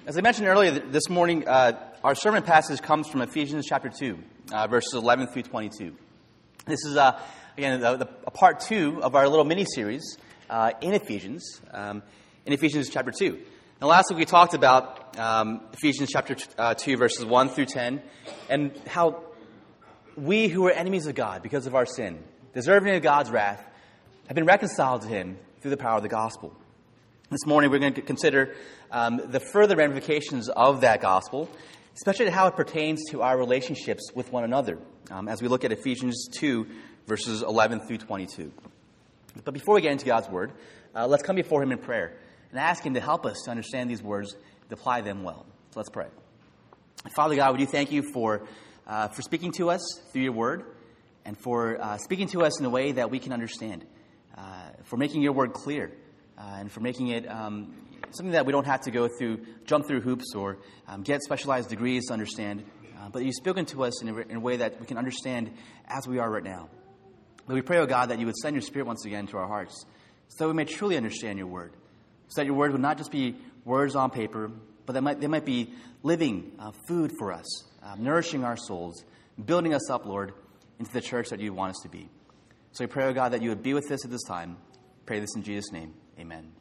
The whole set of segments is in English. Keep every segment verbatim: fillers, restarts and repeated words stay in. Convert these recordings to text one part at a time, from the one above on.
As I mentioned earlier this morning, uh, our sermon passage comes from Ephesians chapter two, uh, verses eleven through twenty-two. This is, uh, again, the, the, a part two of our little mini-series uh, in Ephesians, um, in Ephesians chapter two. Now, last week we talked about um, Ephesians chapter uh, two, verses one through ten, and how we who were enemies of God because of our sin, deserving of God's wrath, have been reconciled to Him through the power of the gospel. This morning we're going to consider um, the further ramifications of that gospel, especially how it pertains to our relationships with one another, um, as we look at Ephesians two, verses eleven through twenty-two. But before we get into God's Word, uh, let's come before Him in prayer and ask Him to help us to understand these words, to apply them well. So let's pray. Father God, would you thank you for, uh, for speaking to us through your Word, and for uh, speaking to us in a way that we can understand, uh, for making your Word clear, Uh, and for making it um, something that we don't have to go through, jump through hoops or um, get specialized degrees to understand. Uh, but you've spoken to us in a, in a way that we can understand as we are right now. But we pray, oh God, that you would send your Spirit once again to our hearts so that we may truly understand your word. So that your word would not just be words on paper, but that might, they might be living uh, food for us, uh, nourishing our souls, building us up, Lord, into the church that you want us to be. So we pray, oh God, that you would be with us at this time. Pray this in Jesus' name. Amen.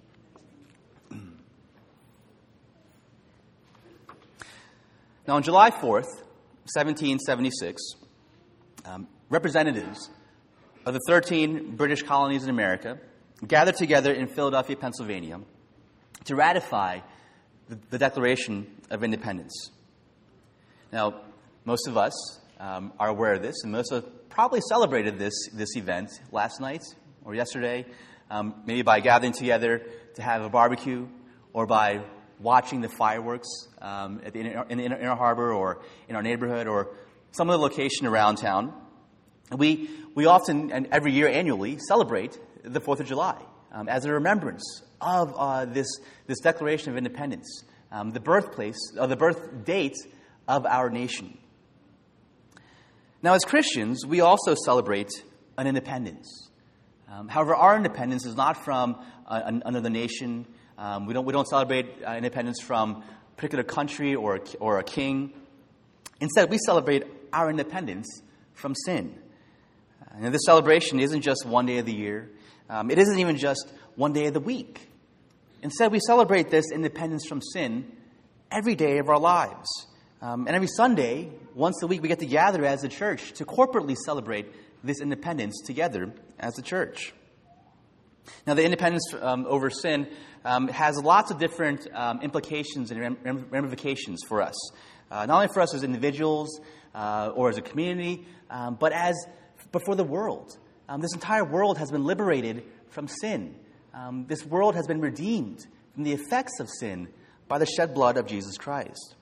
Now, on July fourth, seventeen seventy-six, um, representatives of the thirteen British colonies in America gathered together in Philadelphia, Pennsylvania, to ratify the, the Declaration of Independence. Now, most of us um, are aware of this, and most of us probably celebrated this, this event last night or yesterday, Um, maybe by gathering together to have a barbecue, or by watching the fireworks um, at the, in the Inner, Inner Harbor, or in our neighborhood, or some other location around town. We we often, and every year annually, celebrate the fourth of July um, as a remembrance of uh, this this Declaration of Independence, um, the birthplace, or the birth date of our nation. Now, as Christians, we also celebrate an independence. Um, however, our independence is not from uh, another nation. Um, we don't we don't celebrate uh, independence from a particular country or a, or a king. Instead, we celebrate our independence from sin. Uh, and this celebration isn't just one day of the year. Um, it isn't even just one day of the week. Instead, we celebrate this independence from sin every day of our lives. Um, and every Sunday, once a week, we get to gather as a church to corporately celebrate this independence together as a church. Now, the independence um, over sin um, has lots of different um, implications and ramifications for us. Uh, not only for us as individuals uh, or as a community, um, but as but for the world. Um, this entire world has been liberated from sin. Um, this world has been redeemed from the effects of sin by the shed blood of Jesus Christ.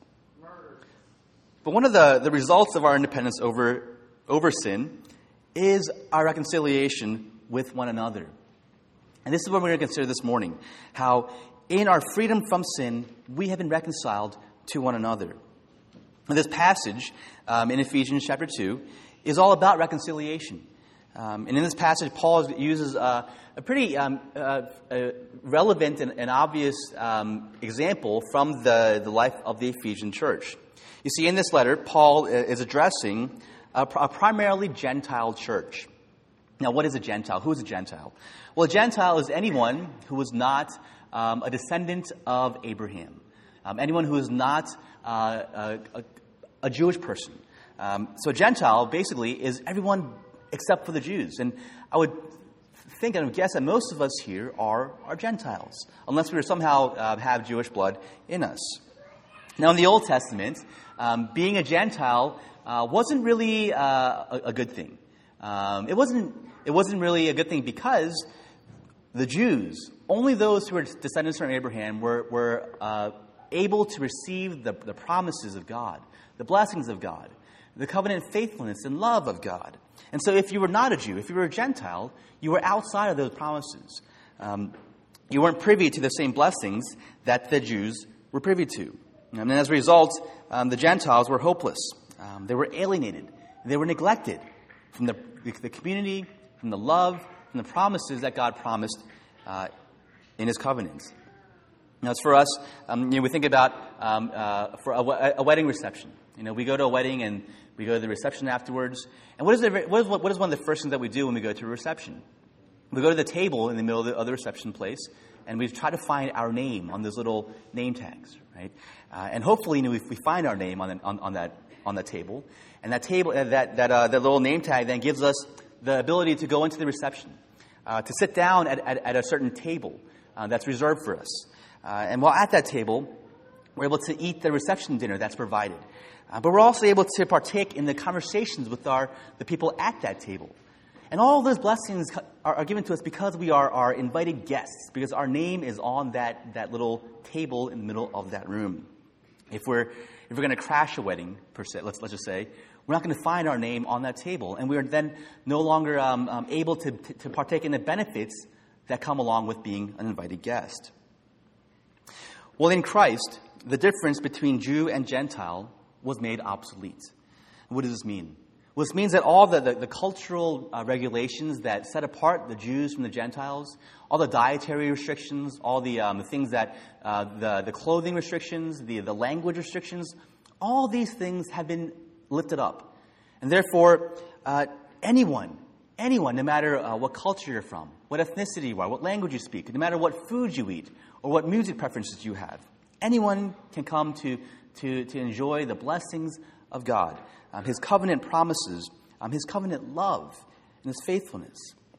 But one of the, the results of our independence over over sin is our reconciliation with one another. And this is what we're going to consider this morning, how in our freedom from sin, we have been reconciled to one another. And this passage um, in Ephesians chapter two is all about reconciliation. Um, and in this passage, Paul uses uh, a pretty um, uh, uh, relevant and, and obvious um, example from the, the life of the Ephesian church. You see, in this letter, Paul is addressing A, a primarily Gentile church. Now, what is a Gentile? Who is a Gentile? Well, a Gentile is anyone who was not um, a descendant of Abraham. Um, anyone who is not uh, a, a Jewish person. Um, so a Gentile, basically, is everyone except for the Jews. And I would think and I would guess that most of us here are, are Gentiles, unless we somehow uh, have Jewish blood in us. Now, in the Old Testament, um, being a Gentile Uh, wasn't really uh, a, a good thing. Um, it wasn't. It wasn't really a good thing because the Jews, only those who were descendants from Abraham, were were uh, able to receive the, the promises of God, the blessings of God, the covenant faithfulness and love of God. And so, if you were not a Jew, if you were a Gentile, you were outside of those promises. Um, you weren't privy to the same blessings that the Jews were privy to, and as a result, um, the Gentiles were hopeless. Um, they were alienated. They were neglected from the, the community, from the love, from the promises that God promised uh, in His covenants. Now, as for us, um, you know, we think about um, uh, for a, a wedding reception. You know, we go to a wedding and we go to the reception afterwards. And what is, the, what, is, what is one of the first things that we do when we go to a reception? We go to the table in the middle of the, of the reception place, and we try to find our name on those little name tags, right? Uh, and hopefully, you know, we, we find our name on, the, on, on that on that table, and that table, uh, that that uh, that little name tag then gives us the ability to go into the reception, uh, to sit down at, at, at a certain table uh, that's reserved for us. Uh, and while at that table, we're able to eat the reception dinner that's provided. Uh, but we're also able to partake in the conversations with our the people at that table. And all of those blessings are, are given to us because we are, are invited guests, because our name is on that, that little table in the middle of that room. If we're if we're going to crash a wedding, per se, let's let's just say, we're not going to find our name on that table, and we are then no longer um, um, able to, to to partake in the benefits that come along with being an invited guest. Well, in Christ, the difference between Jew and Gentile was made obsolete. What does this mean? Well, this means that all the, the, the cultural uh, regulations that set apart the Jews from the Gentiles, all the dietary restrictions, all the, um, the things that, uh, the, the clothing restrictions, the, the language restrictions, all these things have been lifted up. And therefore, uh, anyone, anyone, no matter uh, what culture you're from, what ethnicity you are, what language you speak, no matter what food you eat, or what music preferences you have, anyone can come to, to, to enjoy the blessings of God. Um, his covenant promises, um, His covenant love, and His faithfulness.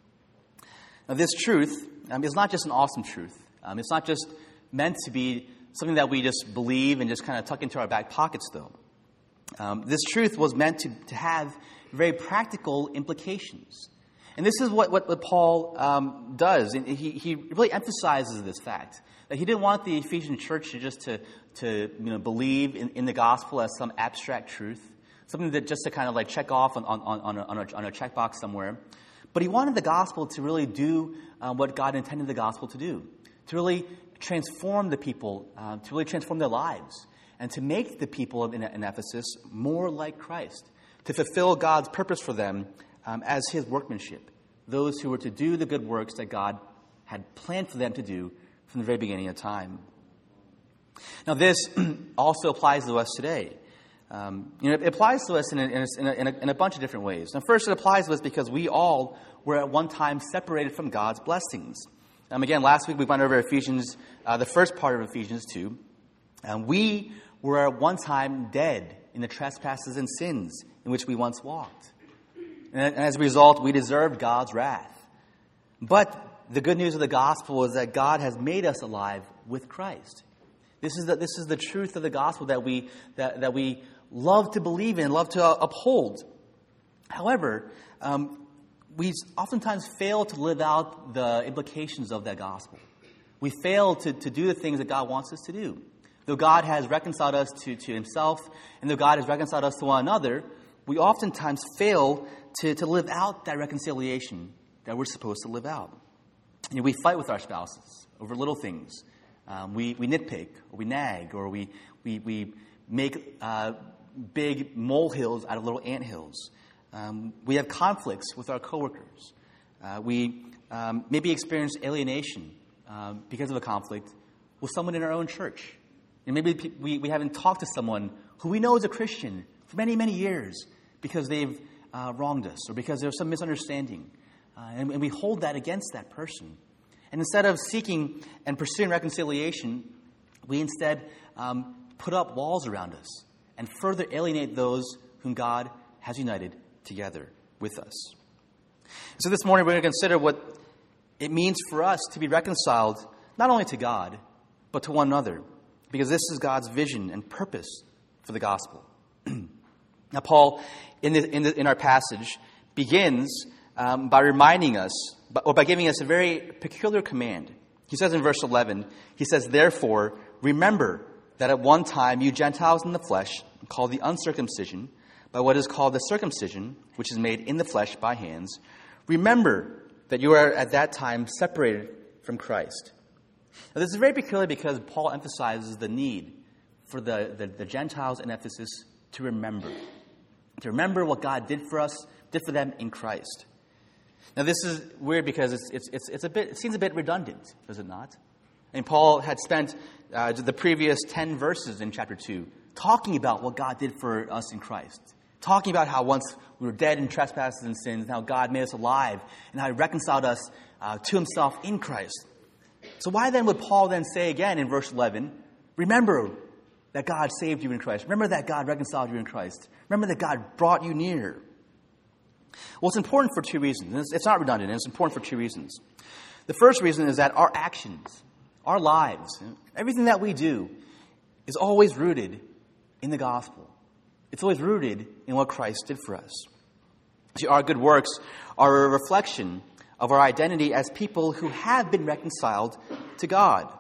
Now, this truth um, is not just an awesome truth. Um, it's not just meant to be something that we just believe and just kind of tuck into our back pockets, though. Um, this truth was meant to, to have very practical implications. And this is what, what, what Paul um, does. And he, he really emphasizes this fact, that he didn't want the Ephesian church to just to, to you know, believe in, in the gospel as some abstract truth, something that just to kind of like check off on, on, on, a, on, a, on a checkbox somewhere. But he wanted the gospel to really do uh, what God intended the gospel to do, to really transform the people, uh, to really transform their lives, and to make the people in, in Ephesus more like Christ, to fulfill God's purpose for them um, as His workmanship, those who were to do the good works that God had planned for them to do from the very beginning of time. Now, this also applies to us today. Um, you know, it applies to us in a, in, a, in, a, in a bunch of different ways. Now, first, it applies to us because we all were at one time separated from God's blessings. Um, again, last week we went over Ephesians, uh, the first part of Ephesians two. And we were at one time dead in the trespasses and sins in which we once walked. And, and as a result, we deserved God's wrath. But the good news of the gospel is that God has made us alive with Christ. This is the, this is the truth of the gospel that we that, that we love to believe in, love to uphold. However, um, we oftentimes fail to live out the implications of that gospel. We fail to, to do the things that God wants us to do. Though God has reconciled us to, to Himself, and though God has reconciled us to one another, we oftentimes fail to, to live out that reconciliation that we're supposed to live out. You know, we fight with our spouses over little things. Um, we, we nitpick, or we nag, or we we, we make uh, big molehills out of little anthills. Um, we have conflicts with our coworkers. Uh, we um, maybe experience alienation um, because of a conflict with someone in our own church. And maybe pe- we, we haven't talked to someone who we know is a Christian for many, many years because they've uh, wronged us or because there's some misunderstanding. Uh, and, and we hold that against that person. And instead of seeking and pursuing reconciliation, we instead um, put up walls around us and further alienate those whom God has united together with us. So this morning we're going to consider what it means for us to be reconciled not only to God, but to one another, because this is God's vision and purpose for the gospel. Now, Paul, in, the, in, the, in our passage, begins um, by reminding us, or by giving us a very peculiar command. He says in verse eleven, he says, "Therefore, remember that at one time you Gentiles in the flesh, called the uncircumcision, by what is called the circumcision, which is made in the flesh by hands, remember that you are at that time separated from Christ." Now, this is very peculiar because Paul emphasizes the need for the, the, the Gentiles in Ephesus to remember. To remember what God did for us, did for them in Christ. Now, this is weird because it's, it's, it's, it's a bit, it seems a bit redundant, does it not? And Paul had spent uh, the previous ten verses in chapter two talking about what God did for us in Christ. Talking about how once we were dead in trespasses and sins, and how God made us alive, and how He reconciled us uh, to Himself in Christ. So why then would Paul then say again in verse eleven, remember that God saved you in Christ. Remember that God reconciled you in Christ. Remember that God brought you near. Well, it's important for two reasons. It's, it's not redundant. It's important for two reasons. The first reason is that our actions, our lives, everything that we do is always rooted in the gospel. It's always rooted in what Christ did for us. See, our good works are a reflection of our identity as people who have been reconciled to God.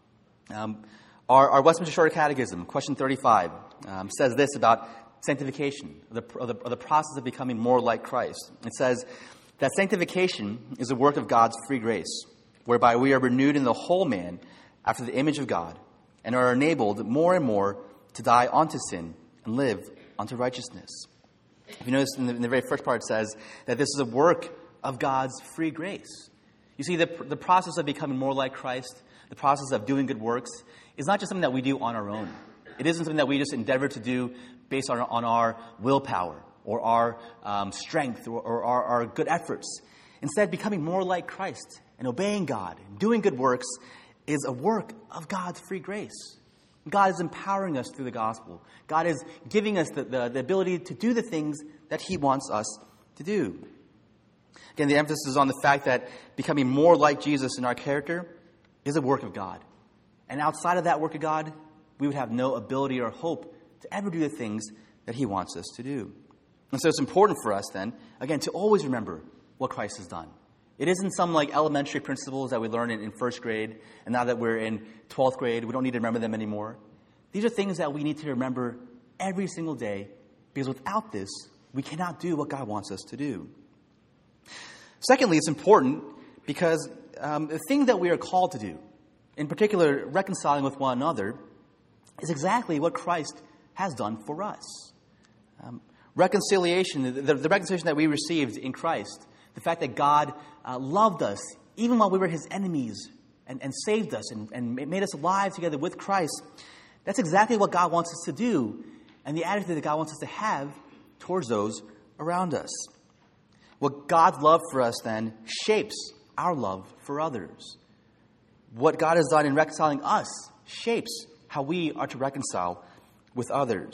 Um, our, our Westminster Shorter Catechism, question thirty-five, um, says this about sanctification, the, of the, of the process of becoming more like Christ. It says that sanctification is a work of God's free grace, whereby we are renewed in the whole man after the image of God, and are enabled more and more to die unto sin and live unto righteousness. If you notice in the, in the very first part, it says that this is a work of God's free grace. You see, the, the process of becoming more like Christ, the process of doing good works, is not just something that we do on our own. It isn't something that we just endeavor to do based on, on our willpower or our um, strength or, or our, our good efforts. Instead, becoming more like Christ and obeying God and doing good works is a work of God's free grace. God is empowering us through the gospel. God is giving us the, the, the ability to do the things that He wants us to do. Again, the emphasis is on the fact that becoming more like Jesus in our character is a work of God. And outside of that work of God, we would have no ability or hope to ever do the things that He wants us to do. And so it's important for us then, again, to always remember what Christ has done. It isn't some like elementary principles that we learn in, in first grade, and now that we're in twelfth grade, we don't need to remember them anymore. These are things that we need to remember every single day, because without this, we cannot do what God wants us to do. Secondly, it's important because um, the thing that we are called to do, in particular reconciling with one another, is exactly what Christ has done for us. Um, reconciliation, the, the reconciliation that we received in Christ, the fact that God uh, loved us even while we were His enemies and, and saved us and, and made us alive together with Christ, that's exactly what God wants us to do and the attitude that God wants us to have towards those around us. What God's love for us then shapes our love for others. What God has done in reconciling us shapes how we are to reconcile with others.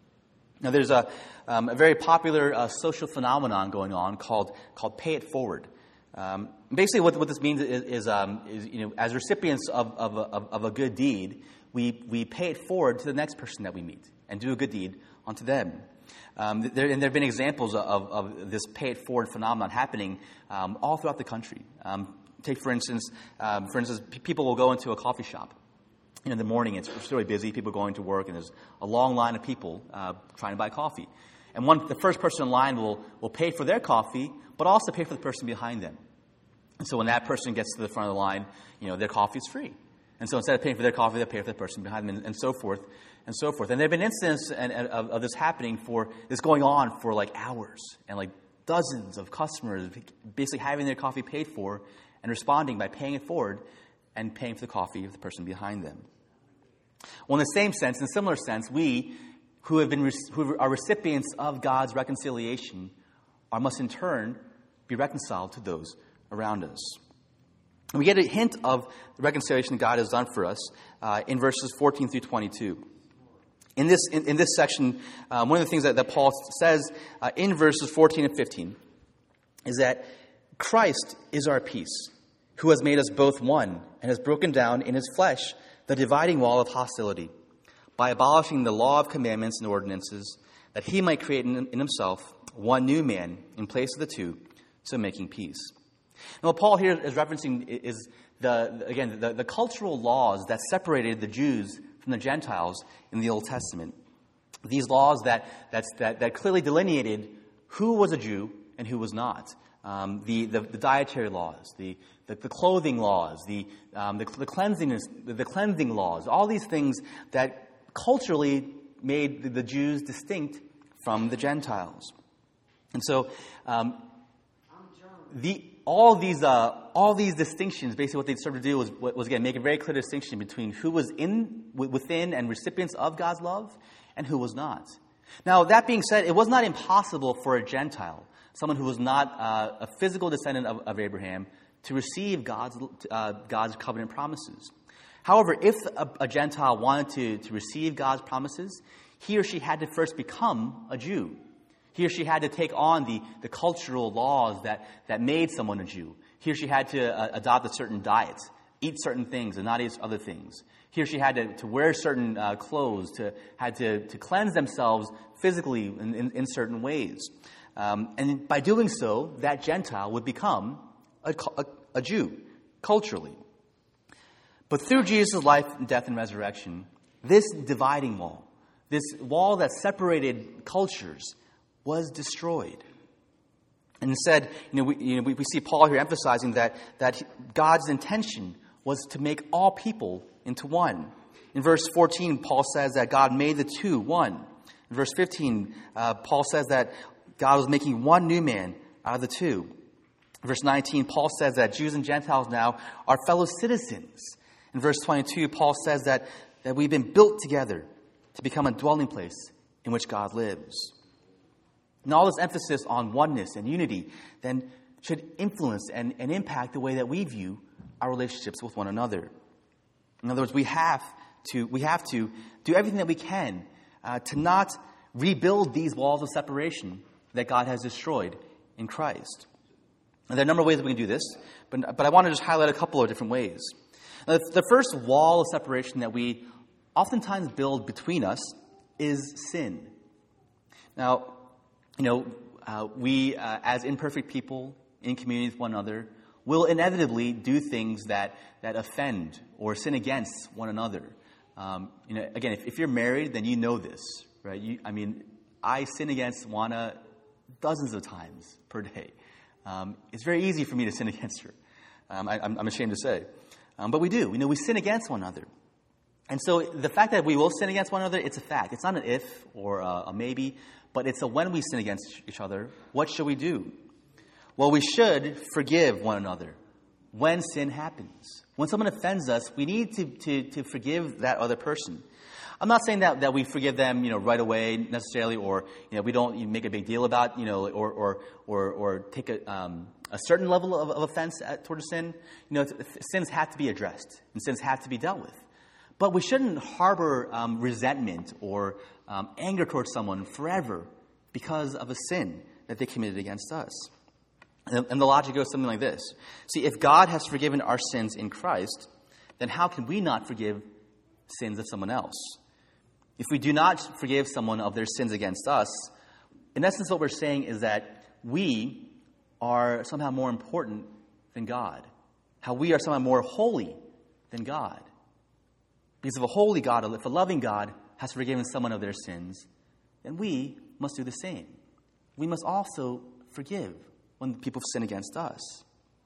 Now, there's a, um, a very popular uh, social phenomenon going on called called pay it forward. Um, basically, what, what this means is, is, um, is, you know, as recipients of, of, a, of a good deed, we, we pay it forward to the next person that we meet and do a good deed onto them. Um, there, and there have been examples of, of this pay it forward phenomenon happening um, all throughout the country. Um, take, for instance, um, for instance, p- people will go into a coffee shop. You know, in the morning, it's really busy, people going to work, and there's a long line of people uh, trying to buy coffee. And one, the first person in line will, will pay for their coffee, but also pay for the person behind them. And so when that person gets to the front of the line, you know, their coffee is free. And so instead of paying for their coffee, they pay for the person behind them, and, and so forth, and so forth. And there have been incidents and, and, of, of this happening for, this going on for like hours, and like dozens of customers basically having their coffee paid for and responding by paying it forward and paying for the coffee of the person behind them. Well, in the same sense, in a similar sense, we who have been who are recipients of God's reconciliation are must in turn be reconciled to those around us. And we get a hint of the reconciliation that God has done for us uh, in verses fourteen through twenty-two. In this in, in this section, um, one of the things that, that Paul says uh, in verses fourteen and fifteen is that Christ is our peace, who has made us both one and has broken down in His flesh the dividing wall of hostility, by abolishing the law of commandments and ordinances, that He might create in, in Himself one new man in place of the two, so making peace. Now, what Paul here is referencing is, the again, the, the cultural laws that separated the Jews from the Gentiles in the Old Testament. These laws that, that's, that, that clearly delineated who was a Jew and who was not. Um, the, the, the dietary laws, the, the, the clothing laws, the, um, the, the, cleansing, the cleansing laws, all these things that culturally made the, the Jews distinct from the Gentiles. And so um, the all these uh, all these distinctions, basically what they started to do was, was again, make a very clear distinction between who was in, within and recipients of God's love and who was not. Now, that being said, it was not impossible for a Gentile, someone who was not uh, a physical descendant of, of Abraham, to receive God's uh, God's covenant promises. However, if a, a Gentile wanted to, to receive God's promises, he or she had to first become a Jew. He or she had to take on the, the cultural laws that, that made someone a Jew. He or she had to uh, adopt a certain diet, eat certain things and not eat other things. He or she had to, to wear certain uh, clothes, to had to, to cleanse themselves physically in, in, in certain ways. Um, and by doing so, that Gentile would become a, a, a Jew, culturally. But through Jesus' life, death, and resurrection, this dividing wall, this wall that separated cultures, was destroyed. And instead, you know, we, you know, we, we see Paul here emphasizing that, that God's intention was to make all people into one. In verse fourteen, Paul says that God made the two one. In verse fifteen, uh, Paul says that God was making one new man out of the two. In verse nineteen, Paul says that Jews and Gentiles now are fellow citizens. In verse twenty-two, Paul says that, that we've been built together to become a dwelling place in which God lives. And all this emphasis on oneness and unity then should influence and, and impact the way that we view our relationships with one another. In other words, we have to we have to do everything that we can uh, to not rebuild these walls of separation that God has destroyed in Christ. And there are a number of ways that we can do this, but, but I want to just highlight a couple of different ways. Now, the first wall of separation that we oftentimes build between us is sin. Now, you know, uh, we, uh, as imperfect people in community with one another, will inevitably do things that, that offend or sin against one another. Um, you know, again, if, if you're married, then you know this, right? You, I mean, I sin against Juana dozens of times per day. Um, it's very easy for me to sin against her. Um, I, I'm, I'm ashamed to say. Um, but we do. You know, we sin against one another. And so the fact that we will sin against one another, it's a fact. It's not an if or a, a maybe, but it's a when we sin against each other, what should we do? Well, we should forgive one another when sin happens. When someone offends us, we need to, to, to forgive that other person. I'm not saying that, that we forgive them, you know, right away necessarily, or you know, we don't make a big deal about, you know, or or or, or take a um, a certain level of, of offense at, toward a sin. You know, sins have to be addressed and sins have to be dealt with. But we shouldn't harbor um, resentment or um, anger towards someone forever because of a sin that they committed against us. And, and the logic goes something like this. See, if God has forgiven our sins in Christ, then how can we not forgive sins of someone else? If we do not forgive someone of their sins against us, in essence what we're saying is that we are somehow more important than God. How we are somehow more holy than God. Because if a holy God, if a loving God has forgiven someone of their sins, then we must do the same. We must also forgive when people sin against us.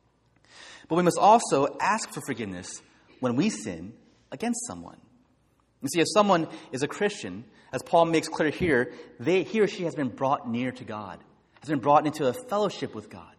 But we must also ask for forgiveness when we sin against someone. You see, if someone is a Christian, as Paul makes clear here, they, he or she has been brought near to God, has been brought into a fellowship with God.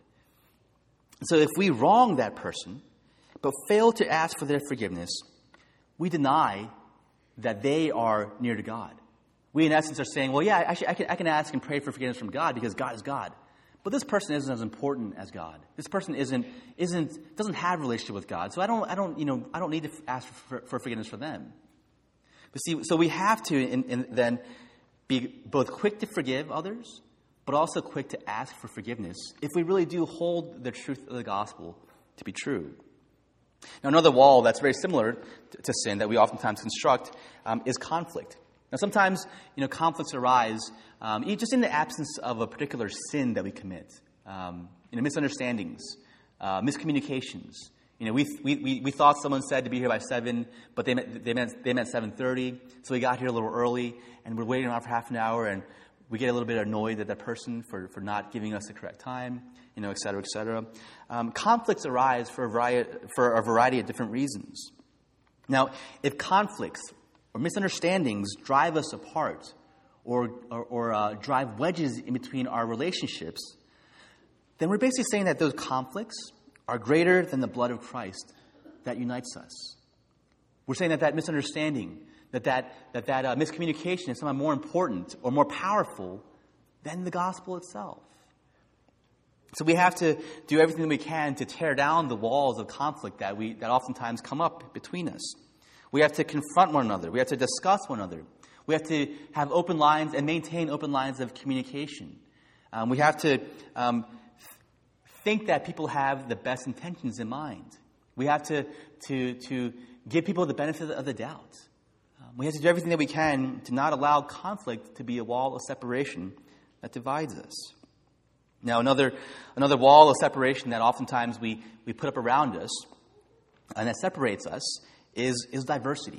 So if we wrong that person, but fail to ask for their forgiveness, we deny that they are near to God. We, in essence, are saying, well, yeah, actually, I can, I can ask and pray for forgiveness from God because God is God. But this person isn't as important as God. This person isn't isn't doesn't have a relationship with God. So I don't I don't you know I don't need to ask for, for forgiveness for them. But see, so we have to in, in, then be both quick to forgive others, but also quick to ask for forgiveness if we really do hold the truth of the gospel to be true. Now, another wall that's very similar to, to sin that we oftentimes construct um, is conflict. Now, sometimes, you know, conflicts arise um, just in the absence of a particular sin that we commit. Um, you know, misunderstandings, uh, miscommunications. You know, we, we we thought someone said to be here by seven, but they meant they meant they meant seven thirty. So we got here a little early, and we're waiting around for half an hour, and we get a little bit annoyed at that person for, for not giving us the correct time. You know, et cetera, et cetera. Um, conflicts arise for a variety for a variety of different reasons. Now, if conflicts or misunderstandings drive us apart, or or, or uh, drive wedges in between our relationships, then we're basically saying that those conflicts are greater than the blood of Christ that unites us. We're saying that that misunderstanding, that that, that, that uh, miscommunication is somehow more important or more powerful than the gospel itself. So we have to do everything we can to tear down the walls of conflict that we that oftentimes come up between us. We have to confront one another. We have to discuss one another. We have to have open lines and maintain open lines of communication. Um, we have to um, think that people have the best intentions in mind. We have to to to give people the benefit of the doubt. Um, we have to do everything that we can to not allow conflict to be a wall of separation that divides us. Now, another another wall of separation that oftentimes we, we put up around us and that separates us is, is diversity.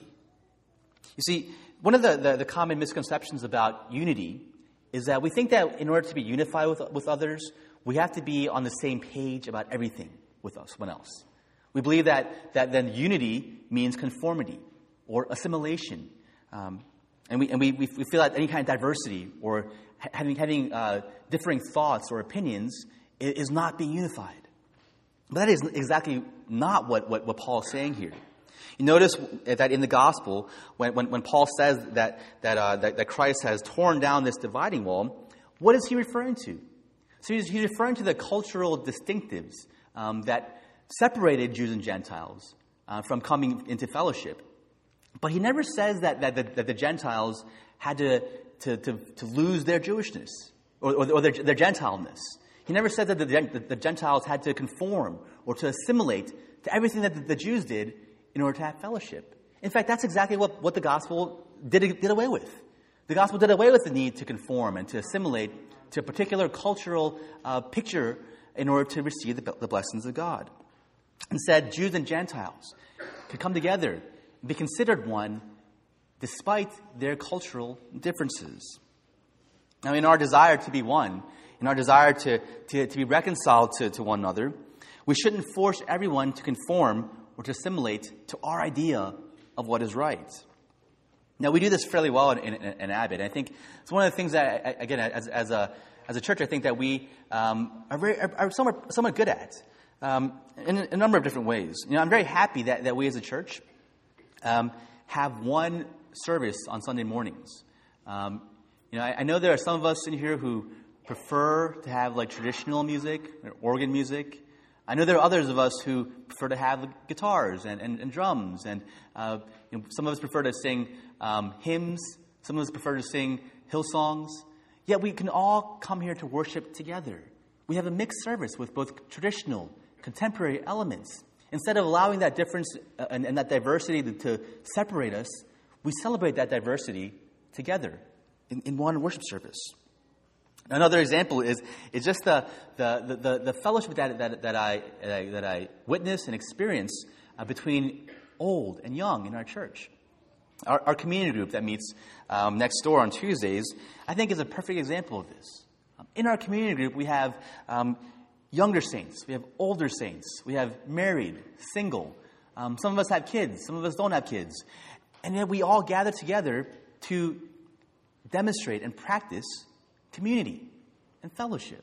You see, one of the, the, the common misconceptions about unity is that we think that in order to be unified with, with others, we have to be on the same page about everything with us, someone else. We believe that, that then unity means conformity or assimilation. Um, and we, and we, we feel that any kind of diversity or having, having uh, differing thoughts or opinions is not being unified. But that is exactly not what, what, what Paul is saying here. You notice that in the gospel, when, when, when Paul says that, that, uh, that, that Christ has torn down this dividing wall, what is he referring to? So he's, he's referring to the cultural distinctives um, that separated Jews and Gentiles uh, from coming into fellowship. But he never says that, that, that, that the Gentiles had to, to, to, to lose their Jewishness or, or, or their, their Gentileness. He never said that the, the, the Gentiles had to conform or to assimilate to everything that the, the Jews did in order to have fellowship. In fact, that's exactly what, what the gospel did, did away with. The gospel did away with the need to conform and to assimilate to a particular cultural uh, picture in order to receive the, the blessings of God. Instead, Jews and Gentiles could come together and be considered one despite their cultural differences. Now, in our desire to be one, in our desire to, to, to be reconciled to, to one another, we shouldn't force everyone to conform or to assimilate to our idea of what is right. Now, we do this fairly well in, in, in Abbott. I think it's one of the things that, again, as, as a as a church, I think that we um, are very are, are somewhat, somewhat good at um, in a number of different ways. You know, I'm very happy that, that we as a church um, have one service on Sunday mornings. Um, you know, I, I know there are some of us in here who prefer to have like traditional music, or organ music. I know there are others of us who prefer to have guitars and, and, and drums, and uh, you know, some of us prefer to sing um, hymns. Some of us prefer to sing hill songs. Yet we can all come here to worship together. We have a mixed service with both traditional, contemporary elements. Instead of allowing that difference uh, and, and that diversity to, to separate us, we celebrate that diversity together in, in one worship service. Another example is is just the the the, the fellowship that that that I that I witness and experience uh, between old and young in our church. Our, our community group that meets um, next door on Tuesdays, I think, is a perfect example of this. Um, in our community group, we have um, younger saints, we have older saints, we have married, single. Um, some of us have kids, some of us don't have kids, and yet we all gather together to demonstrate and practice community and fellowship.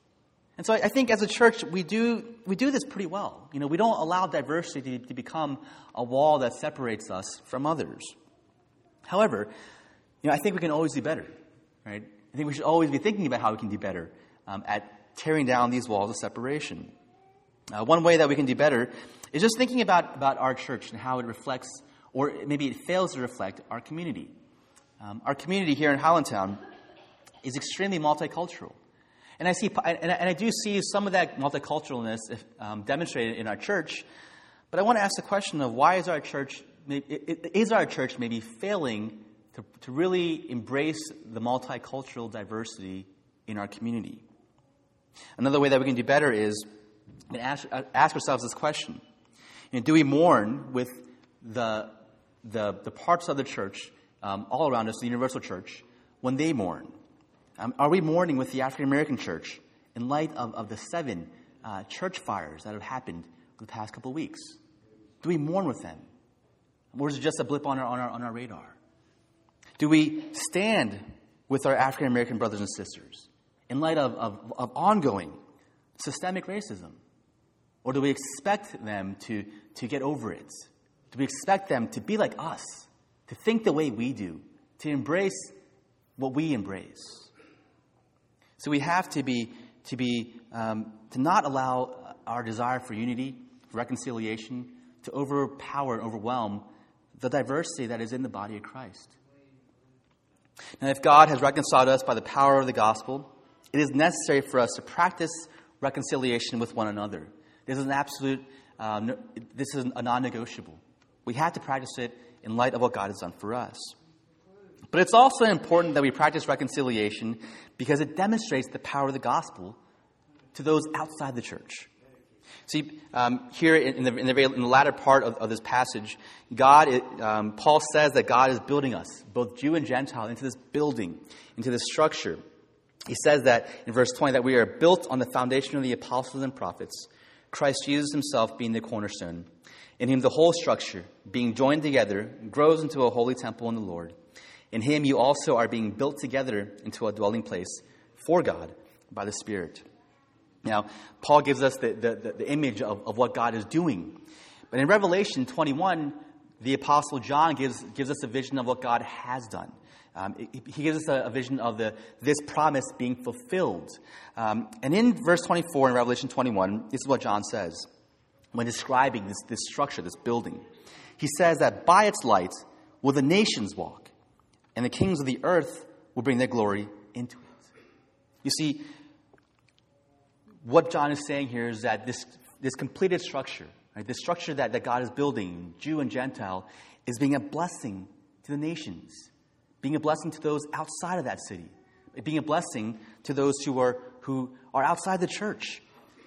And so I think as a church, we do we do this pretty well. You know, we don't allow diversity to, to become a wall that separates us from others. However, you know, I think we can always do better, right? I think we should always be thinking about how we can do better um, at tearing down these walls of separation. Uh, one way that we can do better is just thinking about, about our church and how it reflects, or maybe it fails to reflect, our community. Um, our community here in Highlandtown is extremely multicultural. And I see, and I do see some of that multiculturalness um, demonstrated in our church. But I want to ask the question of why is our church, is our church maybe failing to, to really embrace the multicultural diversity in our community? Another way that we can do better is ask, ask ourselves this question: you know, do we mourn with the the, the parts of the church um, all around us, the universal church, when they mourn? Um, are we mourning with the African American church in light of, of the seven uh, church fires that have happened the past couple of weeks? Do we mourn with them? Or is it just a blip on our, on our, on our radar? Do we stand with our African American brothers and sisters in light of, of, of ongoing systemic racism? Or do we expect them to, to get over it? Do we expect them to be like us, to think the way we do, to embrace what we embrace? So we have to be to be um, to not allow our desire for unity, for reconciliation, to overpower and overwhelm the diversity that is in the body of Christ. Now, if God has reconciled us by the power of the gospel, it is necessary for us to practice reconciliation with one another. This is an absolute, uh, no, this is a non-negotiable. We have to practice it in light of what God has done for us. But it's also important that we practice reconciliation because it demonstrates the power of the gospel to those outside the church. See, um, here in the, in, the, in the latter part of, of this passage, God, it, um, Paul says that God is building us, both Jew and Gentile, into this building, into this structure. He says that in verse twenty, that we are built on the foundation of the apostles and prophets, Christ Jesus himself being the cornerstone. In him the whole structure, being joined together, grows into a holy temple in the Lord. In him you also are being built together into a dwelling place for God by the Spirit. Now, Paul gives us the, the, the image of, of what God is doing. But in Revelation twenty-one, the Apostle John gives, gives us a vision of what God has done. Um, he gives us a, a vision of the this promise being fulfilled. Um, and in verse twenty-four in Revelation twenty-one, this is what John says when describing this, this structure, this building. He says that by its light will the nations walk, and the kings of the earth will bring their glory into it. You see, what John is saying here is that this, this completed structure, right, this structure that, that God is building, Jew and Gentile, is being a blessing to the nations, being a blessing to those outside of that city, being a blessing to those who are who are outside the church.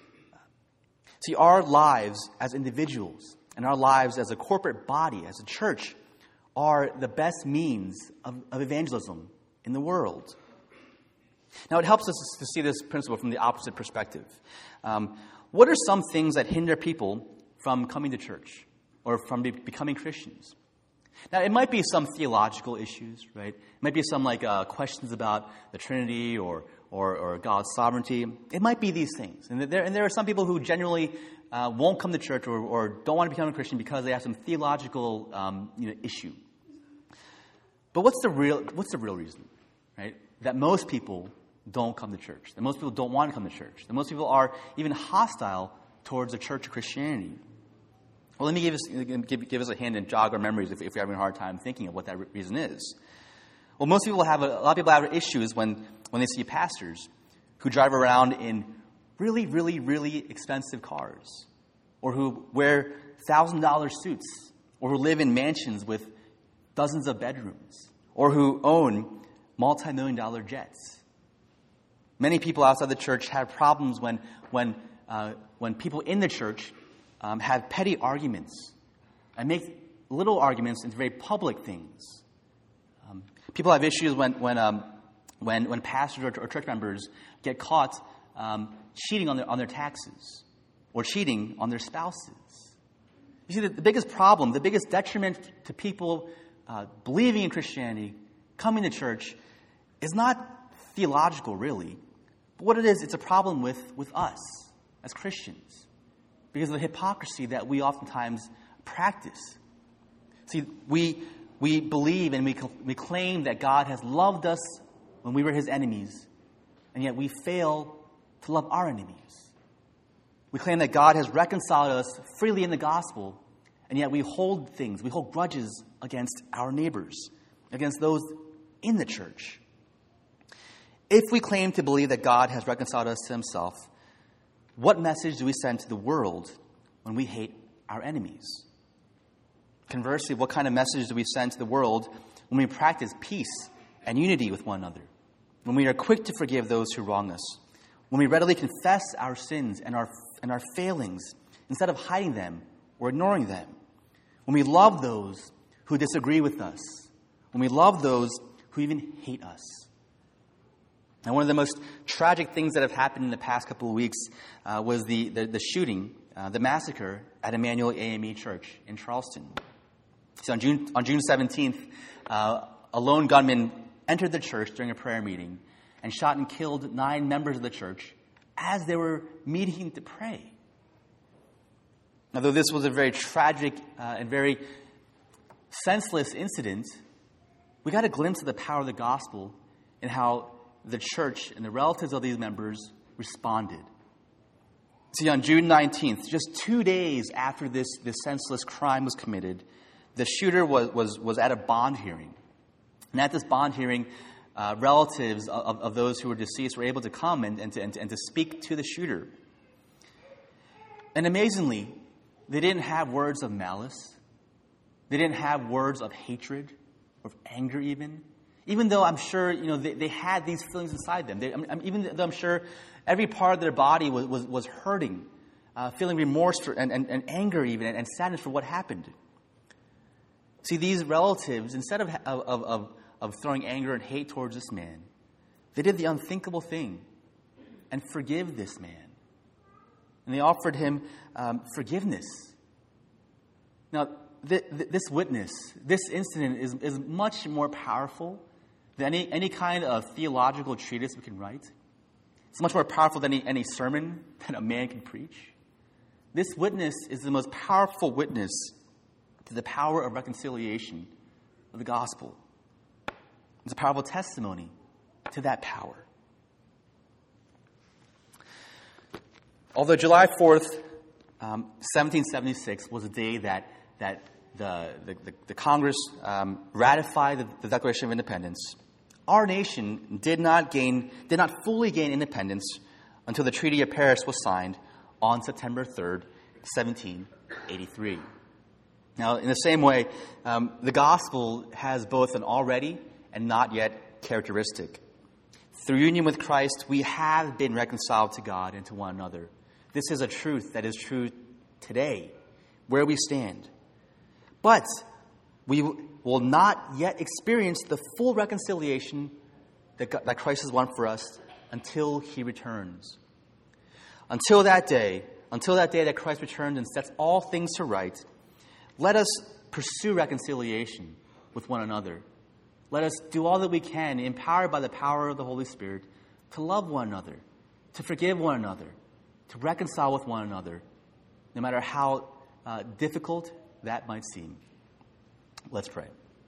See, our lives as individuals and our lives as a corporate body, as a church, are the best means of, of evangelism in the world. Now, it helps us to see this principle from the opposite perspective. Um, what are some things that hinder people from coming to church or from be- becoming Christians? Now, it might be some theological issues, right? It might be some like uh, questions about the Trinity or, or or God's sovereignty. It might be these things. And there, and there are some people who genuinely uh, won't come to church or, or don't want to become a Christian because they have some theological um, you know, issue. But what's the real what's the real reason, right? That most people don't come to church. That most people don't want to come to church. That most people are even hostile towards the church of Christianity. Well, let me give us give, give us a hand and jog our memories if, if we're having a hard time thinking of what that reason is. Well, most people have a, a lot of people have issues when, when they see pastors who drive around in really, really, really expensive cars, or who wear one thousand dollars suits, or who live in mansions with dozens of bedrooms, or who own multi-million dollar jets. Many people outside the church have problems when when uh, when people in the church um, have petty arguments and make little arguments into very public things. Um, people have issues when when um, when when pastors or, or church members get caught um, cheating on their on their taxes or cheating on their spouses. You see, the, the biggest problem, the biggest detriment to people uh, believing in Christianity, coming to church, is not theological, really. But what it is, it's a problem with, with us as Christians because of the hypocrisy that we oftentimes practice. See, we we believe and we we claim that God has loved us when we were his enemies, and yet we fail to love our enemies. We claim that God has reconciled us freely in the gospel, and yet we hold things, we hold grudges against our neighbors, against those in the church. If we claim to believe that God has reconciled us to himself, what message do we send to the world when we hate our enemies? Conversely, what kind of message do we send to the world when we practice peace and unity with one another? When we are quick to forgive those who wrong us? When we readily confess our sins and our and our failings instead of hiding them or ignoring them? When we love those who disagree with us? When we love those who even hate us? Now, one of the most tragic things that have happened in the past couple of weeks uh, was the, the, the shooting, uh, the massacre at Emmanuel A M E Church in Charleston. So on June, on June seventeenth, uh, a lone gunman entered the church during a prayer meeting and shot and killed nine members of the church as they were meeting to pray. Although this was a very tragic uh, and very senseless incident, we got a glimpse of the power of the gospel and how the church and the relatives of these members responded. See, on June nineteenth, just two days after this, this senseless crime was committed, the shooter was, was, was at a bond hearing. And at this bond hearing, uh, relatives of, of those who were deceased were able to come and, and, to, and, to, and to speak to the shooter. And amazingly, they didn't have words of malice. They didn't have words of hatred or of anger even. Even though I'm sure, you know, they, they had these feelings inside them. They, I mean, even though I'm sure every part of their body was, was, was hurting, uh, feeling remorse for, and, and, and anger even, and, and sadness for what happened. See, these relatives, instead of, of, of, of throwing anger and hate towards this man, they did the unthinkable thing and forgive this man. And they offered him um, forgiveness. Now, th- th- this witness, this incident is, is much more powerful than any, any kind of theological treatise we can write. It's much more powerful than any, any sermon that a man can preach. This witness is the most powerful witness to the power of reconciliation of the gospel. It's a powerful testimony to that power. Although July fourth, um, seventeen seventy-six was a day that, that the, the, the, the Congress um, ratified the, the Declaration of Independence, our nation did not gain, did not fully gain independence until the Treaty of Paris was signed on September third, seventeen eighty-three. Now, in the same way, um, the gospel has both an already and not yet characteristic. Through union with Christ, we have been reconciled to God and to one another. This is a truth that is true today, where we stand. But we will not yet experience the full reconciliation that, God, that Christ has won for us until He returns. Until that day, until that day that Christ returns and sets all things to right, let us pursue reconciliation with one another. Let us do all that we can, empowered by the power of the Holy Spirit, to love one another, to forgive one another, to reconcile with one another, no matter how uh, difficult that might seem. Let's pray.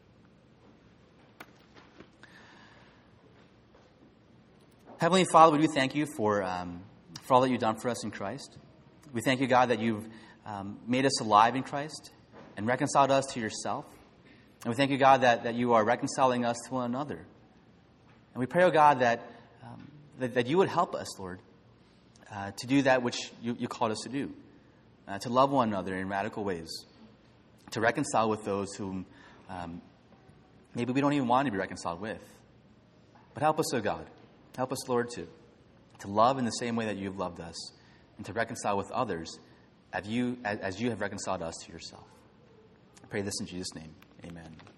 Heavenly Father, we do thank you for, um, for all that you've done for us in Christ. We thank you, God, that you've um, made us alive in Christ and reconciled us to yourself. And we thank you, God, that, that you are reconciling us to one another. And we pray, oh God, that, um, that, that you would help us, Lord, uh, to do that which you, you called us to do, uh, to love one another in radical ways, to reconcile with those whom um, maybe we don't even want to be reconciled with. But help us, oh God. Help us, Lord, to, to love in the same way that you've loved us and to reconcile with others as you, as, as you have reconciled us to yourself. I pray this in Jesus' name. Amen.